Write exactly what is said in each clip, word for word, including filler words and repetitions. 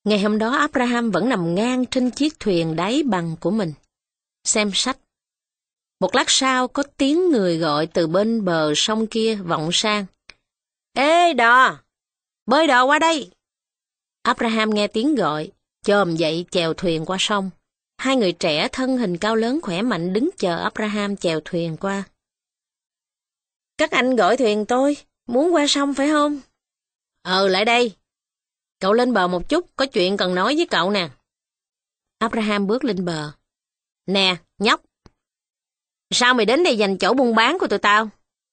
Ngày hôm đó Abraham vẫn nằm ngang trên chiếc thuyền đáy bằng của mình, xem sách. Một lát sau có tiếng người gọi từ bên bờ sông kia vọng sang. Ê đò, bơi đò qua đây. Abraham nghe tiếng gọi, chồm dậy chèo thuyền qua sông. Hai người trẻ thân hình cao lớn khỏe mạnh đứng chờ Abraham chèo thuyền qua. Các anh gọi thuyền tôi, muốn qua sông phải không? Ờ, lại đây. Cậu lên bờ một chút, có chuyện cần nói với cậu nè. Abraham bước lên bờ. Nè, nhóc. Sao mày đến đây giành chỗ buôn bán của tụi tao?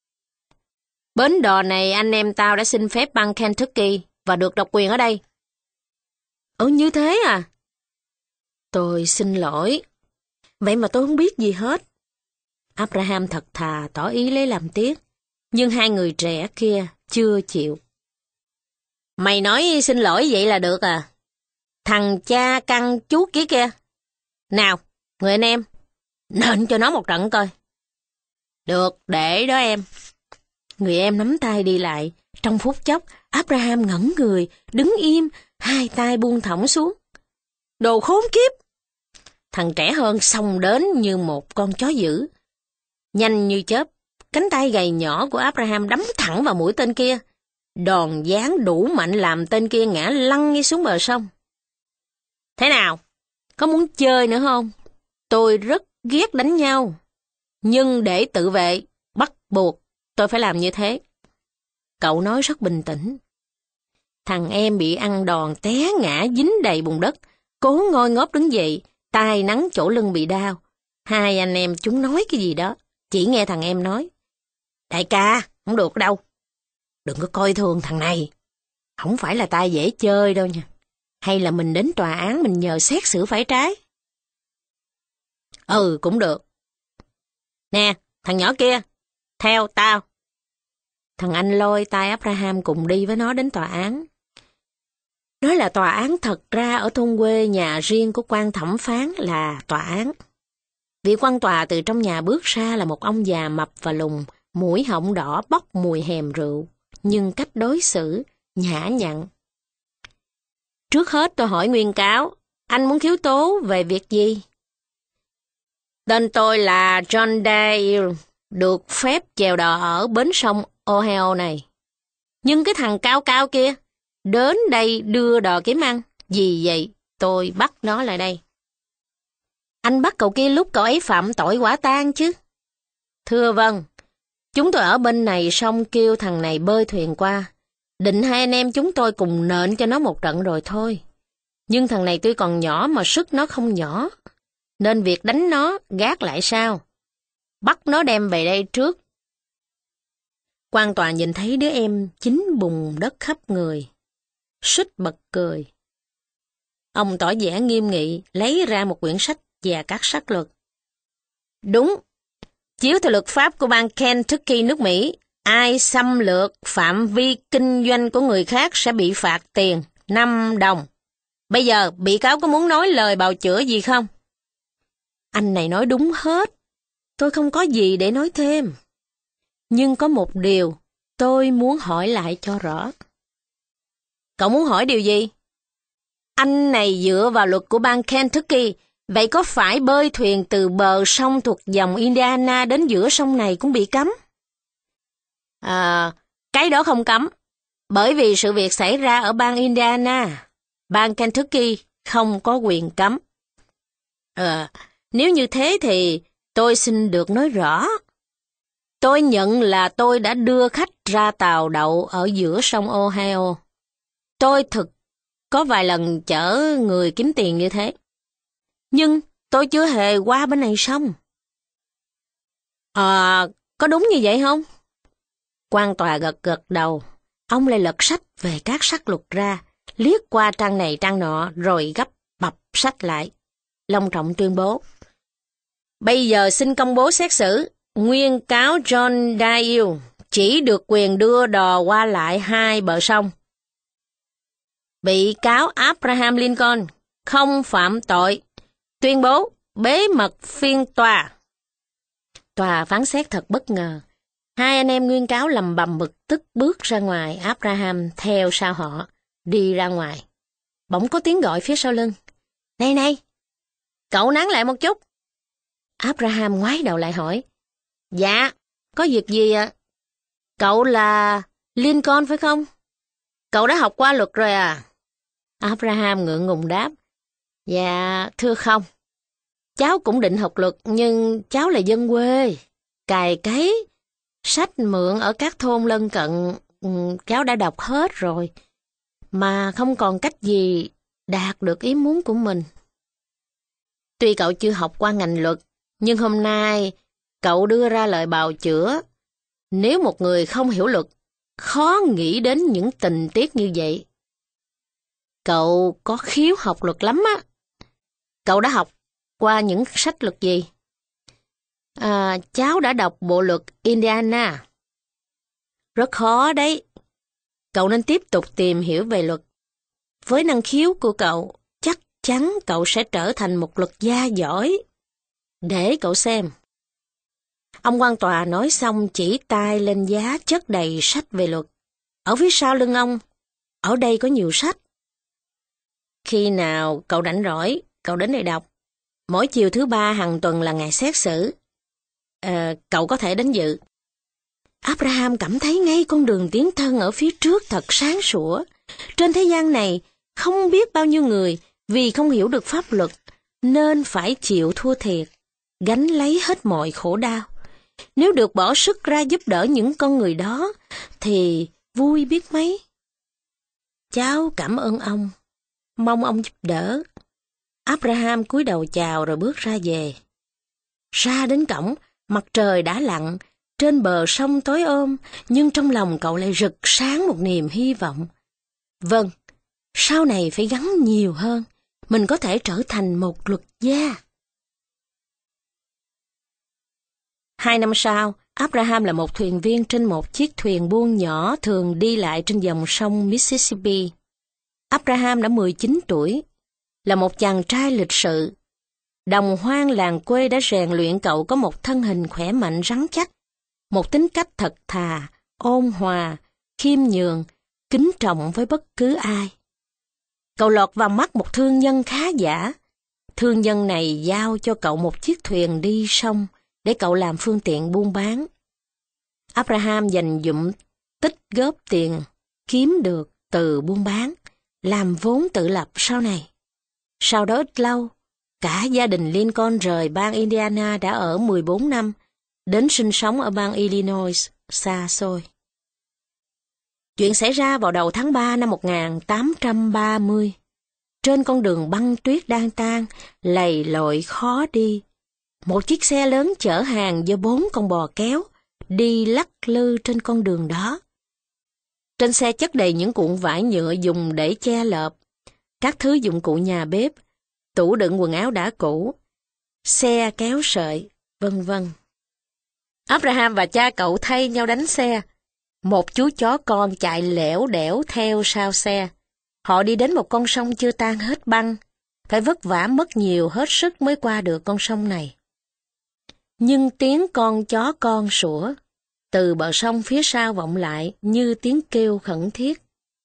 Bến đò này anh em tao đã xin phép bang Kentucky và được độc quyền ở đây. Ồ, như thế à? Tôi xin lỗi. Vậy mà tôi không biết gì hết. Abraham thật thà tỏ ý lấy làm tiếc, nhưng hai người trẻ kia chưa chịu. Mày nói xin lỗi vậy là được à? Thằng cha căn chú kia kia. Nào, người anh em, nện cho nó một trận coi. Được, để đó em. Người em nắm tay đi lại. Trong phút chốc, Abraham ngẩn người, đứng im, hai tay buông thõng xuống. Đồ khốn kiếp! Thằng trẻ hơn xông đến như một con chó dữ. Nhanh như chớp, cánh tay gầy nhỏ của Abraham đấm thẳng vào mũi tên kia. Đòn giáng đủ mạnh làm tên kia ngã lăn ngay xuống bờ sông. Thế nào? Có muốn chơi nữa không? Tôi rất ghét đánh nhau. Nhưng để tự vệ, bắt buộc, tôi phải làm như thế. Cậu nói rất bình tĩnh. Thằng em bị ăn đòn té ngã dính đầy bùn đất, cố ngoi ngóp đứng dậy, tai nắng chỗ lưng bị đau. Hai anh em chúng nói cái gì đó, chỉ nghe thằng em nói. Đại ca, không được đâu. Đừng có coi thường thằng này. Không phải là ta dễ chơi đâu nha. Hay là mình đến tòa án mình nhờ xét xử phải trái? Ừ, cũng được. Nè, thằng nhỏ kia, theo tao. Thằng anh lôi tay Abraham cùng đi với nó đến tòa án. Nói là tòa án, thật ra ở thôn quê nhà riêng của quan thẩm phán là tòa án. Vị quan tòa từ trong nhà bước ra là một ông già mập và lùn, mũi họng đỏ bốc mùi hèm rượu, nhưng cách đối xử nhã nhặn. Trước hết tôi hỏi nguyên cáo, anh muốn khiếu tố về việc gì? Tên tôi là John Dale, được phép chèo đò ở bến sông Ohio này. Nhưng cái thằng cao cao kia, đến đây đưa đò kiếm ăn. Vì vậy, tôi bắt nó lại đây. Anh bắt cậu kia lúc cậu ấy phạm tội quả tang chứ? Thưa vâng, chúng tôi ở bên này xong kêu thằng này bơi thuyền qua. Định hai anh em chúng tôi cùng nện cho nó một trận rồi thôi. Nhưng thằng này tuy còn nhỏ mà sức nó không nhỏ. Nên việc đánh nó gác lại sao? Bắt nó đem về đây trước. Quan tòa nhìn thấy đứa em chín bùn đất khắp người, suýt bật cười. Ông tỏ vẻ nghiêm nghị, lấy ra một quyển sách và các sách luật. Đúng, chiếu theo luật pháp của bang Kentucky nước Mỹ, ai xâm lược phạm vi kinh doanh của người khác sẽ bị phạt tiền năm đồng. Bây giờ, bị cáo có muốn nói lời bào chữa gì không? Anh này nói đúng hết. Tôi không có gì để nói thêm. Nhưng có một điều tôi muốn hỏi lại cho rõ. Cậu muốn hỏi điều gì? Anh này dựa vào luật của bang Kentucky, vậy có phải bơi thuyền từ bờ sông thuộc dòng Indiana đến giữa sông này cũng bị cấm? À, cái đó không cấm, bởi vì sự việc xảy ra ở bang Indiana. Bang Kentucky không có quyền cấm. À, nếu như thế thì tôi xin được nói rõ. Tôi nhận là tôi đã đưa khách ra tàu đậu ở giữa sông Ohio. Tôi thực có vài lần chở người kiếm tiền như thế. Nhưng tôi chưa hề qua bên này sông. À, có đúng như vậy không? Quan tòa gật gật đầu. Ông lại lật sách về các sắc luật ra, liếc qua trang này trang nọ rồi gấp bập sách lại. Long trọng tuyên bố. Bây giờ xin công bố xét xử. Nguyên cáo John Dale chỉ được quyền đưa đò qua lại hai bờ sông. Bị cáo Abraham Lincoln không phạm tội. Tuyên bố bế mật phiên tòa. Tòa phán xét thật bất ngờ. Hai anh em nguyên cáo lầm bầm bực tức bước ra ngoài. Abraham theo sau họ, đi ra ngoài. Bỗng có tiếng gọi phía sau lưng. Này này, cậu nán lại một chút. Abraham ngoái đầu lại hỏi. Dạ, có việc gì ạ? Cậu là Lincoln phải không? Cậu đã học qua luật rồi à? Abraham ngượng ngùng đáp. Dạ, thưa không. Cháu cũng định học luật, nhưng cháu là dân quê. Cày cấy, sách mượn ở các thôn lân cận, cháu đã đọc hết rồi. Mà không còn cách gì đạt được ý muốn của mình. Tuy cậu chưa học qua ngành luật, nhưng hôm nay cậu đưa ra lời bào chữa. Nếu một người không hiểu luật, khó nghĩ đến những tình tiết như vậy. Cậu có khiếu học luật lắm á. Cậu đã học qua những sách luật gì? À, cháu đã đọc bộ luật Indiana. Rất khó đấy. Cậu nên tiếp tục tìm hiểu về luật. Với năng khiếu của cậu, chắc chắn cậu sẽ trở thành một luật gia giỏi. Để cậu xem. Ông quan tòa nói xong chỉ tay lên giá chất đầy sách về luật. Ở phía sau lưng ông, ở đây có nhiều sách. Khi nào cậu rảnh rỗi, cậu đến đây đọc. Mỗi chiều thứ ba hàng tuần là ngày xét xử. À, cậu có thể đến dự. Abraham cảm thấy ngay con đường tiến thân ở phía trước thật sáng sủa. Trên thế gian này, không biết bao nhiêu người vì không hiểu được pháp luật, nên phải chịu thua thiệt, gánh lấy hết mọi khổ đau. Nếu được bỏ sức ra giúp đỡ những con người đó, thì vui biết mấy. Cháu cảm ơn ông, mong ông giúp đỡ. Abraham cúi đầu chào rồi bước ra về. Ra đến cổng, mặt trời đã lặn, trên bờ sông tối ôm, nhưng trong lòng cậu lại rực sáng một niềm hy vọng. Vâng, sau này phải gắn nhiều hơn, mình có thể trở thành một luật gia. Hai năm sau, Abraham là một thuyền viên trên một chiếc thuyền buôn nhỏ thường đi lại trên dòng sông Mississippi. Abraham đã mười chín tuổi, là một chàng trai lịch sự. Đồng hoang làng quê đã rèn luyện cậu có một thân hình khỏe mạnh rắn chắc, một tính cách thật thà, ôn hòa, khiêm nhường, kính trọng với bất cứ ai. Cậu lọt vào mắt một thương nhân khá giả. Thương nhân này giao cho cậu một chiếc thuyền đi sông để cậu làm phương tiện buôn bán. Abraham dành dụm tích góp tiền kiếm được từ buôn bán, làm vốn tự lập sau này. Sau đó ít lâu, cả gia đình Lincoln rời bang Indiana đã ở mười bốn năm, đến sinh sống ở bang Illinois xa xôi. Chuyện xảy ra vào đầu tháng ba năm một nghìn tám trăm ba mươi. Trên con đường băng tuyết đang tan, lầy lội khó đi. Một chiếc xe lớn chở hàng do bốn con bò kéo, đi lắc lư trên con đường đó. Trên xe chất đầy những cuộn vải nhựa dùng để che lợp, các thứ dụng cụ nhà bếp, tủ đựng quần áo đã cũ, xe kéo sợi, vân vân. Abraham và cha cậu thay nhau đánh xe. Một chú chó con chạy lẻo đẻo theo sau xe. Họ đi đến một con sông chưa tan hết băng, phải vất vả mất nhiều hết sức mới qua được con sông này. Nhưng tiếng con chó con sủa từ bờ sông phía sau vọng lại như tiếng kêu khẩn thiết.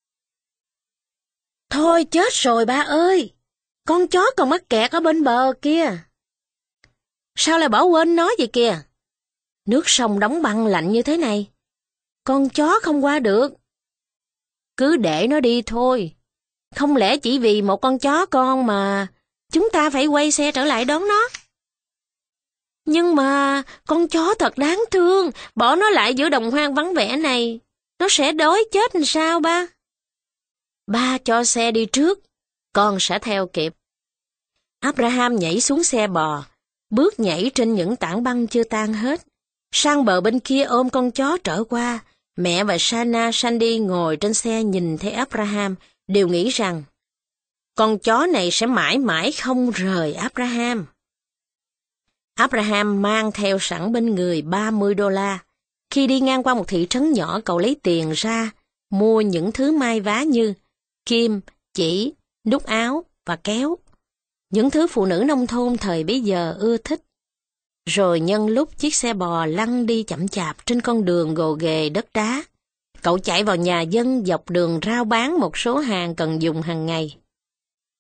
Thôi chết rồi ba ơi! Con chó còn mắc kẹt ở bên bờ kia. Sao lại bỏ quên nó vậy kìa? Nước sông đóng băng lạnh như thế này, con chó không qua được. Cứ để nó đi thôi. Không lẽ chỉ vì một con chó con mà chúng ta phải quay xe trở lại đón nó? Nhưng mà con chó thật đáng thương, bỏ nó lại giữa đồng hoang vắng vẻ này, nó sẽ đói chết làm sao ba? Ba cho xe đi trước, con sẽ theo kịp. Abraham nhảy xuống xe bò, bước nhảy trên những tảng băng chưa tan hết. Sang bờ bên kia ôm con chó trở qua, mẹ và Sana Sandy ngồi trên xe nhìn thấy Abraham, đều nghĩ rằng con chó này sẽ mãi mãi không rời Abraham. Abraham mang theo sẵn bên người ba mươi đô la. Khi đi ngang qua một thị trấn nhỏ, cậu lấy tiền ra, mua những thứ may vá như kim, chỉ, nút áo và kéo. Những thứ phụ nữ nông thôn thời bấy giờ ưa thích. Rồi nhân lúc chiếc xe bò lăn đi chậm chạp trên con đường gồ ghề đất đá, cậu chạy vào nhà dân dọc đường rao bán một số hàng cần dùng hàng ngày.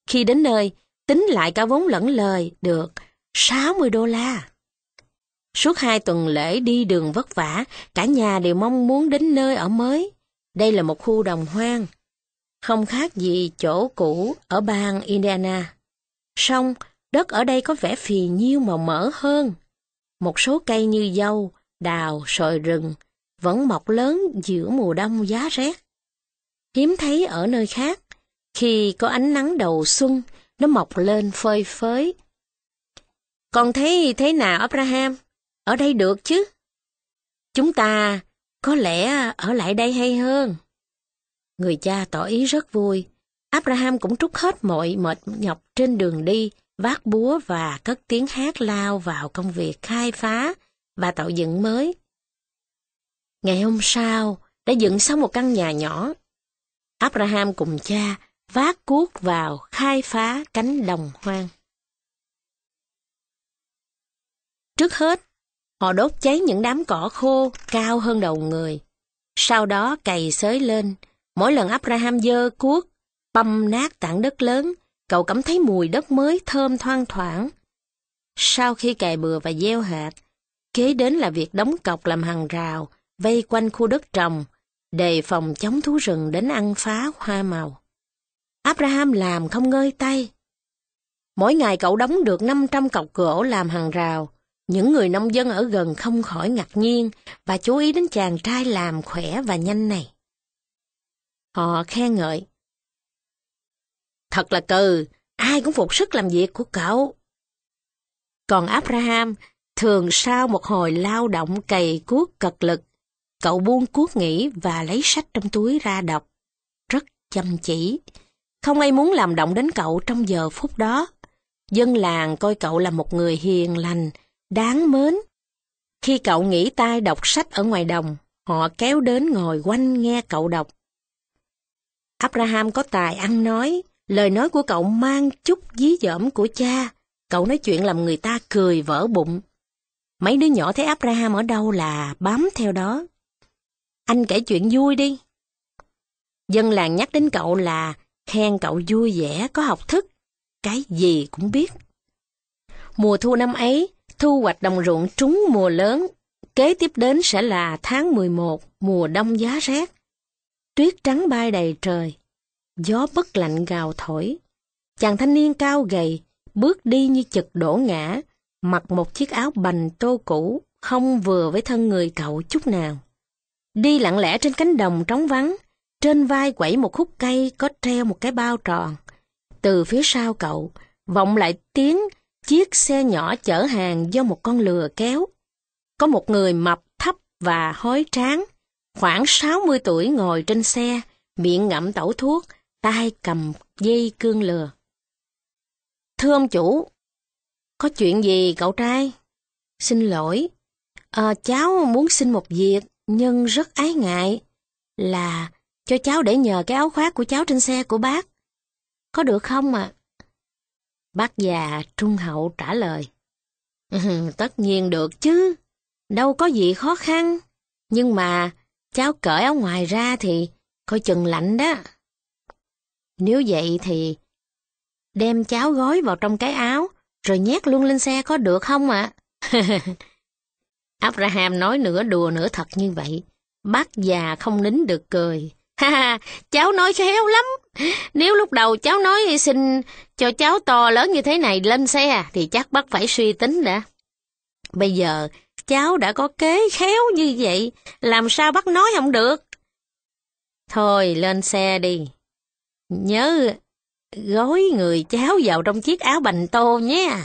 Khi đến nơi, tính lại cả vốn lẫn lời được sáu mươi đô la. Suốt hai tuần lễ đi đường vất vả, cả nhà đều mong muốn đến nơi ở mới. Đây là một khu đồng hoang, không khác gì chỗ cũ ở bang Indiana. Song, đất ở đây có vẻ phì nhiêu màu mỡ hơn. Một số cây như dâu, đào, sồi rừng vẫn mọc lớn giữa mùa đông giá rét. Hiếm thấy ở nơi khác, khi có ánh nắng đầu xuân, nó mọc lên phơi phới. Con thấy thế nào Abraham? Ở đây được chứ? Chúng ta có lẽ ở lại đây hay hơn. Người cha tỏ ý rất vui. Abraham cũng trút hết mọi mệt nhọc trên đường đi, vác búa và cất tiếng hát lao vào công việc khai phá và tạo dựng mới. Ngày hôm sau, đã dựng xong một căn nhà nhỏ. Abraham cùng cha vác cuốc vào khai phá cánh đồng hoang. Trước hết, họ đốt cháy những đám cỏ khô cao hơn đầu người. Sau đó cày xới lên. Mỗi lần Abraham giơ cuốc, băm nát tảng đất lớn, cậu cảm thấy mùi đất mới thơm thoang thoảng. Sau khi cày bừa và gieo hạt, kế đến là việc đóng cọc làm hàng rào, vây quanh khu đất trồng, đề phòng chống thú rừng đến ăn phá hoa màu. Abraham làm không ngơi tay. Mỗi ngày cậu đóng được năm trăm cọc gỗ làm hàng rào. Những người nông dân ở gần không khỏi ngạc nhiên và chú ý đến chàng trai làm khỏe và nhanh này. Họ khen ngợi. Thật là cừ, ai cũng phục sức làm việc của cậu. Còn Abraham, thường sau một hồi lao động cày cuốc cật lực, cậu buông cuốc nghỉ và lấy sách trong túi ra đọc. Rất chăm chỉ. Không ai muốn làm động đến cậu trong giờ phút đó. Dân làng coi cậu là một người hiền lành, đáng mến. Khi cậu nghỉ tay đọc sách ở ngoài đồng, họ kéo đến ngồi quanh nghe cậu đọc. Abraham có tài ăn nói, lời nói của cậu mang chút dí dỏm của cha. Cậu nói chuyện làm người ta cười vỡ bụng. Mấy đứa nhỏ thấy Abraham ở đâu là bám theo đó. Anh kể chuyện vui đi. Dân làng nhắc đến cậu là khen cậu vui vẻ, có học thức, cái gì cũng biết. Mùa thu năm ấy, thu hoạch đồng ruộng trúng mùa lớn. Kế tiếp đến sẽ là tháng mười một, mùa đông giá rét. Tuyết trắng bay đầy trời, gió bất lạnh gào thổi. Chàng thanh niên cao gầy, bước đi như chực đổ ngã, mặc một chiếc áo bành tô cũ, không vừa với thân người cậu chút nào. Đi lặng lẽ trên cánh đồng trống vắng, trên vai quẩy một khúc cây có treo một cái bao tròn. Từ phía sau cậu, vọng lại tiếng chiếc xe nhỏ chở hàng do một con lừa kéo. Có một người mập thấp và hói tráng, khoảng sáu mươi tuổi ngồi trên xe, miệng ngậm tẩu thuốc, tay cầm dây cương lừa. Thưa ông chủ, có chuyện gì cậu trai? Xin lỗi, à, cháu muốn xin một việc, nhưng rất ái ngại, là cho cháu để nhờ cái áo khoác của cháu trên xe của bác. Có được không ạ? À? Bác già trung hậu trả lời. Ừ, tất nhiên được chứ, đâu có gì khó khăn. Nhưng mà cháu cởi áo ngoài ra thì coi chừng lạnh đó. Nếu vậy thì đem cháu gói vào trong cái áo rồi nhét luôn lên xe có được không ạ? À? Abraham nói nửa đùa nửa thật như vậy. Bác già không nín được cười. Ha ha, cháu nói khéo lắm. Nếu lúc đầu cháu nói xin cho cháu to lớn như thế này lên xe thì chắc bác phải suy tính đã. Bây giờ cháu đã có kế khéo như vậy, làm sao bác nói không được? Thôi lên xe đi. Nhớ gói người cháu vào trong chiếc áo bành tô nhé.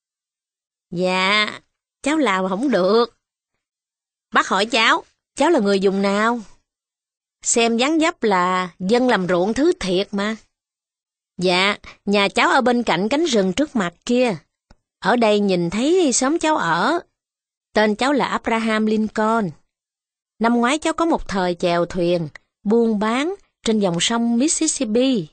Dạ, cháu làm không được. Bác hỏi cháu, cháu là người vùng nào? Xem dáng dấp là dân làm ruộng thứ thiệt mà. Dạ, nhà cháu ở bên cạnh cánh rừng trước mặt kia. Ở đây nhìn thấy xóm cháu ở. Tên cháu là Abraham Lincoln. Năm ngoái cháu có một thời chèo thuyền, buôn bán trên dòng sông Mississippi.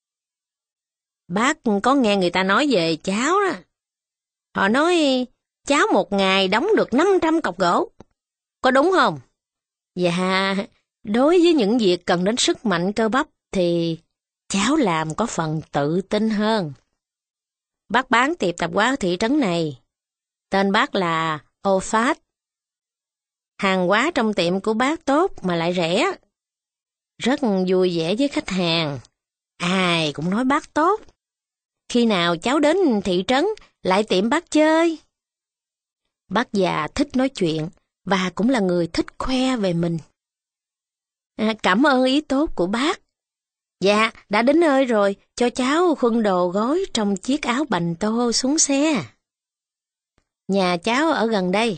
Bác có nghe người ta nói về cháu đó. Họ nói cháu một ngày đóng được năm trăm cọc gỗ. Có đúng không? Dạ, đối với những việc cần đến sức mạnh cơ bắp thì cháu làm có phần tự tin hơn. Bác bán tiệm tạp hóa ở thị trấn này. Tên bác là Ophad. Hàng hóa trong tiệm của bác tốt mà lại rẻ. Rất vui vẻ với khách hàng. Ai cũng nói bác tốt. Khi nào cháu đến thị trấn, lại tiệm bác chơi. Bác già thích nói chuyện và cũng là người thích khoe về mình. À, cảm ơn ý tốt của bác. Dạ, đã đến nơi rồi, cho cháu khuân đồ gối trong chiếc áo bành tô xuống xe. Nhà cháu ở gần đây.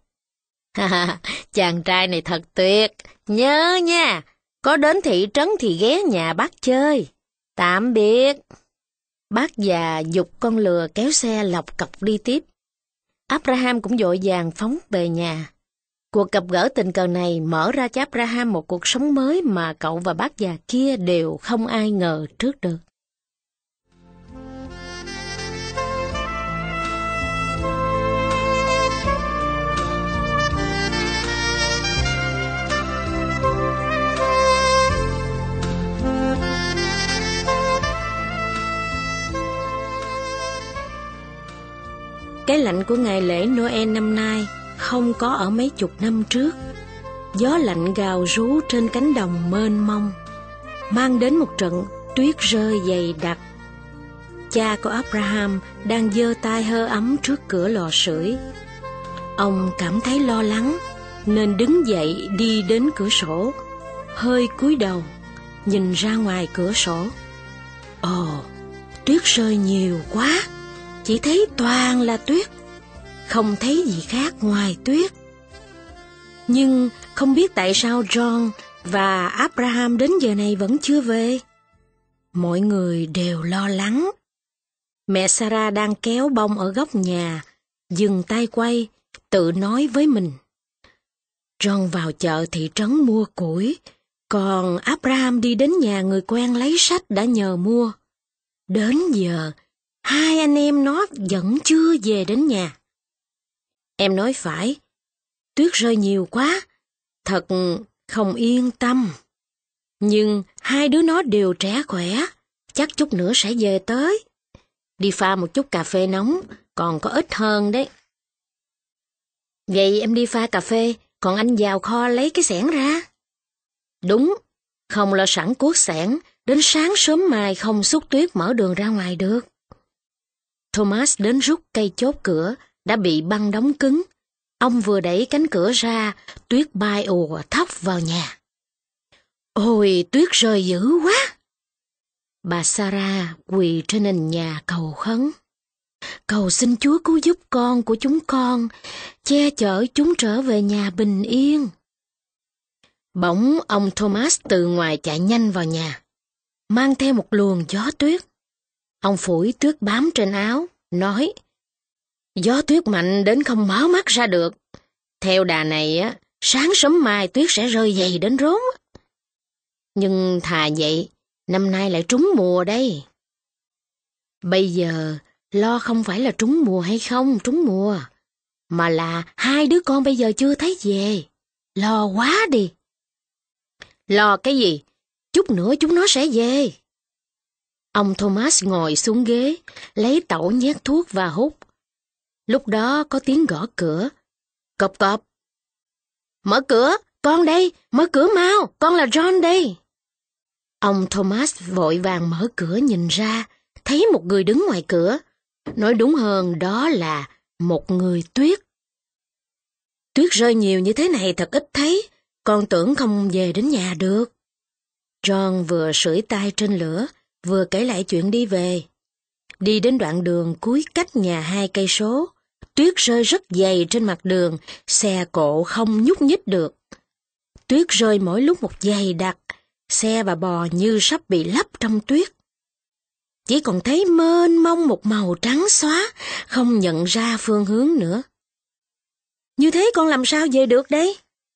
Chàng trai này thật tuyệt, nhớ nha, có đến thị trấn thì ghé nhà bác chơi. Tạm biệt. Bác già giục con lừa kéo xe lọc cọc đi tiếp. Abraham cũng vội vàng phóng về nhà. Cuộc gặp gỡ tình cờ này mở ra cho Abraham một cuộc sống mới mà cậu và bác già kia đều không ai ngờ trước được. Cái lạnh của ngày lễ Noel năm nay không có ở mấy chục năm trước. Gió lạnh gào rú trên cánh đồng mênh mông, mang đến một trận tuyết rơi dày đặc. Cha của Abraham đang giơ tay hơ ấm trước cửa lò sưởi. Ông cảm thấy lo lắng nên đứng dậy đi đến cửa sổ, hơi cúi đầu nhìn ra ngoài cửa sổ. Ồ, tuyết rơi nhiều quá, chỉ thấy toàn là tuyết, không thấy gì khác ngoài tuyết. Nhưng không biết tại sao John và Abraham đến giờ này vẫn chưa về. Mọi người đều lo lắng. Mẹ Sarah đang kéo bông ở góc nhà, dừng tay quay, tự nói với mình. John vào chợ thị trấn mua củi, còn Abraham đi đến nhà người quen lấy sách đã nhờ mua. Đến giờ, hai anh em nó vẫn chưa về đến nhà. Em nói phải, tuyết rơi nhiều quá, thật không yên tâm. Nhưng hai đứa nó đều trẻ khỏe, chắc chút nữa sẽ về tới. Đi pha một chút cà phê nóng, còn có ít hơn đấy. Vậy em đi pha cà phê, còn anh vào kho lấy cái xẻng ra. Đúng, không lo sẵn cuốc xẻng, đến sáng sớm mai không xúc tuyết mở đường ra ngoài được. Thomas đến rút cây chốt cửa, đã bị băng đóng cứng. Ông vừa đẩy cánh cửa ra, tuyết bay ùa thốc vào nhà. Ôi, tuyết rơi dữ quá! Bà Sarah quỳ trên nền nhà cầu khấn. Cầu xin Chúa cứu giúp con của chúng con, che chở chúng trở về nhà bình yên. Bỗng ông Thomas từ ngoài chạy nhanh vào nhà, mang theo một luồng gió tuyết. Ông phủi tuyết bám trên áo, nói, gió tuyết mạnh đến không mở mắt ra được. Theo đà này, á, sáng sớm mai tuyết sẽ rơi dày đến rốn. Nhưng thà vậy, năm nay lại trúng mùa đây. Bây giờ, lo không phải là trúng mùa hay không trúng mùa, mà là hai đứa con bây giờ chưa thấy về. Lo quá đi. Lo cái gì? Chút nữa chúng nó sẽ về. Ông Thomas ngồi xuống ghế, lấy tẩu nhét thuốc và hút. Lúc đó có tiếng gõ cửa. Cộp cộp. Mở cửa, con đây, mở cửa mau, con là John đây. Ông Thomas vội vàng mở cửa nhìn ra, thấy một người đứng ngoài cửa. Nói đúng hơn đó là một người tuyết. Tuyết rơi nhiều như thế này thật ít thấy, con tưởng không về đến nhà được. John vừa sưởi tay trên lửa, vừa kể lại chuyện đi về. Đi đến đoạn đường cuối cách nhà hai cây số, tuyết rơi rất dày trên mặt đường, xe cộ không nhúc nhích được. Tuyết rơi mỗi lúc một dày đặc, xe và bò như sắp bị lấp trong tuyết. Chỉ còn thấy mênh mông một màu trắng xóa, không nhận ra phương hướng nữa. Như thế con làm sao về được đấy?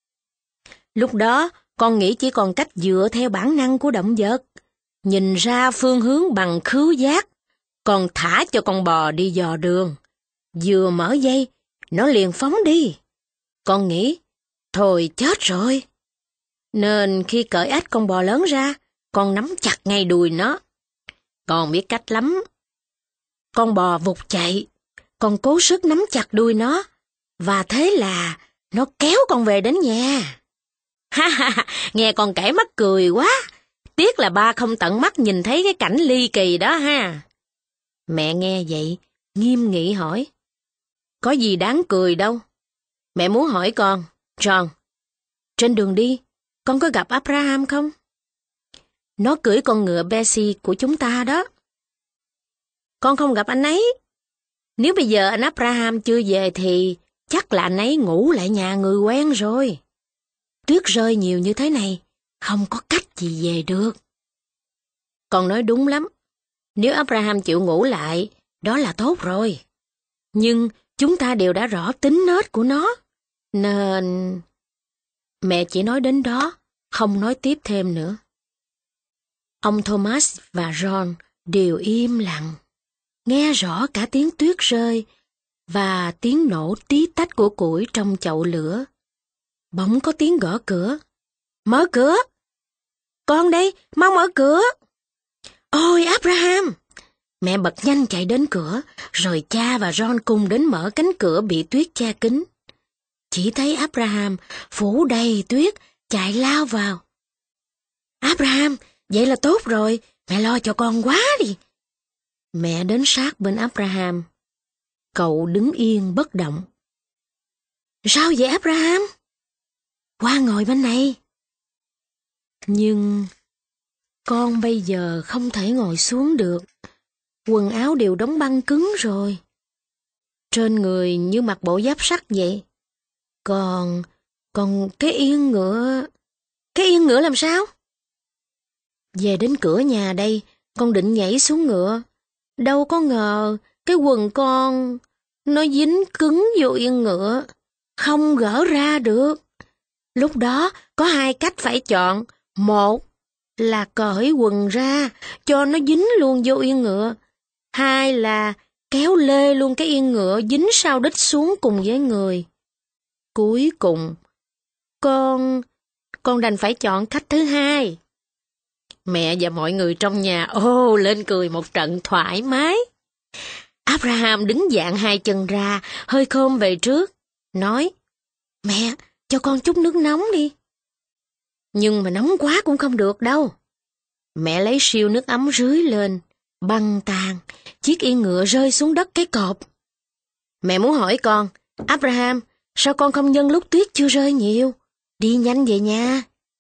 Lúc đó, con nghĩ chỉ còn cách dựa theo bản năng của động vật, nhìn ra phương hướng bằng khứu giác, còn thả cho con bò đi dò đường. Vừa mở dây, nó liền phóng đi. Con nghĩ, thôi chết rồi. Nên khi cởi ách con bò lớn ra, con nắm chặt ngay đuôi nó. Con biết cách lắm. Con bò vụt chạy, con cố sức nắm chặt đuôi nó, và thế là nó kéo con về đến nhà. Ha ha ha, nghe con kể mắc cười quá. Tiếc là ba không tận mắt nhìn thấy cái cảnh ly kỳ đó ha. Mẹ nghe vậy, nghiêm nghị hỏi. Có gì đáng cười đâu. Mẹ muốn hỏi con, John, trên đường đi, con có gặp Abraham không? Nó cưỡi con ngựa Bessie của chúng ta đó. Con không gặp anh ấy. Nếu bây giờ anh Abraham chưa về thì chắc là anh ấy ngủ lại nhà người quen rồi. Tuyết rơi nhiều như thế này, không có cách gì về được. Con nói đúng lắm. Nếu Abraham chịu ngủ lại, đó là tốt rồi. Nhưng chúng ta đều đã rõ tính nết của nó, nên... Mẹ chỉ nói đến đó, không nói tiếp thêm nữa. Ông Thomas và John đều im lặng, nghe rõ cả tiếng tuyết rơi và tiếng nổ tí tách của củi trong chậu lửa. Bỗng có tiếng gõ cửa. Mở cửa! Con đây, mau mở cửa! Ôi Abraham! Mẹ bật nhanh chạy đến cửa, rồi cha và John cùng đến mở cánh cửa bị tuyết che kín. Chỉ thấy Abraham phủ đầy tuyết, chạy lao vào. Abraham, vậy là tốt rồi, mẹ lo cho con quá đi. Mẹ đến sát bên Abraham. Cậu đứng yên bất động. Sao vậy Abraham? Qua ngồi bên này. Nhưng con bây giờ không thể ngồi xuống được. Quần áo đều đóng băng cứng rồi. Trên người như mặc bộ giáp sắt vậy. Còn, còn cái yên ngựa... Cái yên ngựa làm sao? Về đến cửa nhà đây, con định nhảy xuống ngựa. Đâu có ngờ, cái quần con... Nó dính cứng vô yên ngựa. Không gỡ ra được. Lúc đó, có hai cách phải chọn. Một là cởi quần ra, cho nó dính luôn vô yên ngựa. Hai là kéo lê luôn cái yên ngựa dính sau đít xuống cùng với người. Cuối cùng, con... con đành phải chọn cách thứ hai. Mẹ và mọi người trong nhà ô lên cười một trận thoải mái. Abraham đứng dạn hai chân ra, hơi khom về trước, nói, mẹ, cho con chút nước nóng đi. Nhưng mà nóng quá cũng không được đâu. Mẹ lấy siêu nước ấm rưới lên, băng tan, chiếc yên ngựa rơi xuống đất cái cột. Mẹ muốn hỏi con, Abraham, sao con không nhân lúc tuyết chưa rơi nhiều? Đi nhanh về nhà.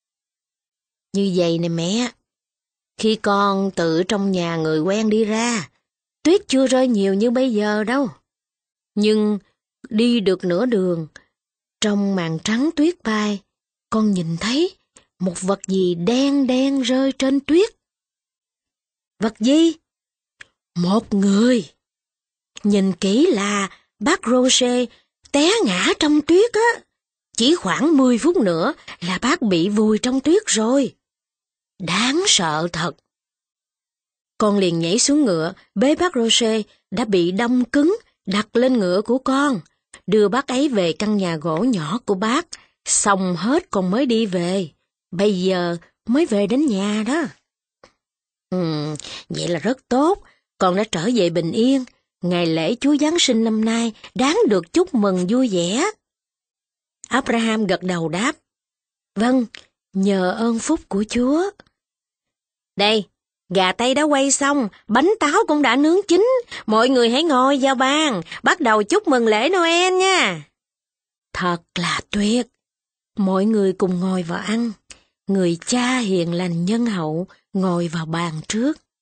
Như vậy nè mẹ, khi con tự trong nhà người quen đi ra, tuyết chưa rơi nhiều như bây giờ đâu. Nhưng đi được nửa đường, trong màn trắng tuyết bay, con nhìn thấy một vật gì đen đen rơi trên tuyết. Vật gì? Một người. Nhìn kỹ là bác Roger té ngã trong tuyết á. Chỉ khoảng mười phút nữa là bác bị vùi trong tuyết rồi. Đáng sợ thật. Con liền nhảy xuống ngựa, bế bác Roger đã bị đông cứng, đặt lên ngựa của con, đưa bác ấy về căn nhà gỗ nhỏ của bác, xong hết con mới đi về. Bây giờ mới về đến nhà đó. Ừ, vậy là rất tốt, con đã trở về bình yên. Ngày lễ Chúa Giáng sinh năm nay đáng được chúc mừng vui vẻ. Abraham gật đầu đáp. Vâng, nhờ ơn phúc của Chúa. Đây, gà tây đã quay xong, bánh táo cũng đã nướng chín. Mọi người hãy ngồi vào bàn, bắt đầu chúc mừng lễ Noel nha. Thật là tuyệt. Mọi người cùng ngồi vào ăn. Người cha hiền lành nhân hậu ngồi vào bàn trước.